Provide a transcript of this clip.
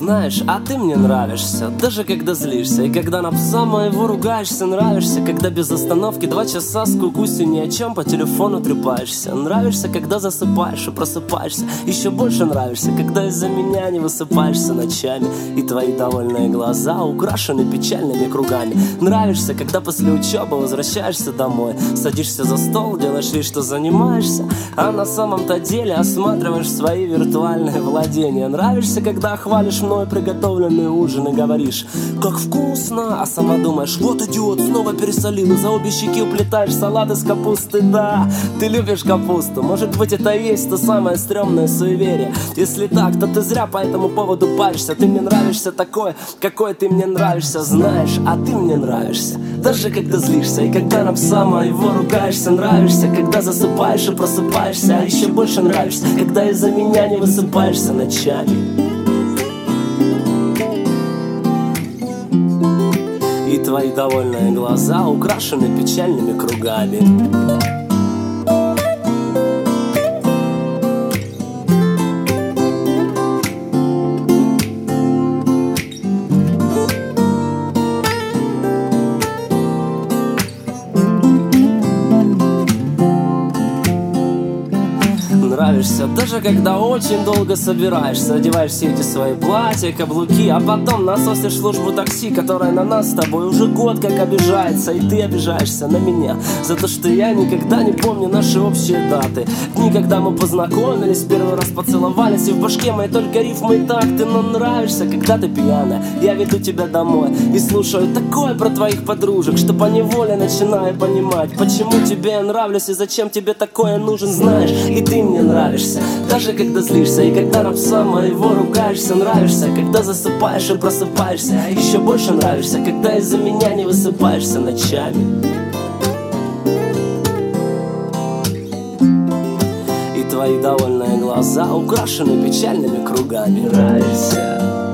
Знаешь, а ты мне нравишься, даже когда злишься. И когда на пса моего ругаешься, нравишься, когда без остановки 2 часа с кукусью ни о чем по телефону трепаешься. Нравишься, когда засыпаешь и просыпаешься. Еще больше нравишься, когда из-за меня не высыпаешься ночами. И твои довольные глаза украшены печальными кругами. Нравишься, когда после учебы возвращаешься домой, садишься за стол, делаешь вид, что занимаешься, а на самом-то деле осматриваешь свои виртуальные владения. Нравишься, когда хвалишь мной приготовленный ужин и говоришь: как вкусно, а сама думаешь: вот идиот, снова пересолил, и за обе щеки уплетаешь салат из капусты. Да, ты любишь капусту, может быть, это и есть то самое стрёмное суеверие. Если так, то ты зря по этому поводу паришься. Ты мне нравишься такой, какой ты мне нравишься. Знаешь, а ты мне нравишься, даже когда злишься. И когда на пса моего ругаешься. Нравишься, когда засыпаешь и просыпаешься. А еще больше нравишься, когда из-за меня не высыпаешься ночами. И твои довольные глаза украшены печальными кругами. Нравишься, даже когда очень долго собираешься, одеваешь все эти свои платья, каблуки, а потом насосишь службу такси, которая на нас с тобой уже год как обижается. И ты обижаешься на меня за то, что я никогда не помню наши общие даты. Дни, когда мы познакомились, первый раз поцеловались, и в башке моей только рифмы и такты. Но нравишься, когда ты пьяная, я веду тебя домой и слушаю такое про твоих подружек, что поневоле начинаю понимать, почему тебе я нравлюсь и зачем тебе такое нужен. Знаешь, и ты мне нравишься, даже когда злишься. И когда на пса моего ругаешься. Нравишься, когда засыпаешь и просыпаешься. А еще больше нравишься, когда из-за меня не высыпаешься ночами. И твои довольные глаза украшены печальными кругами. Нравишься.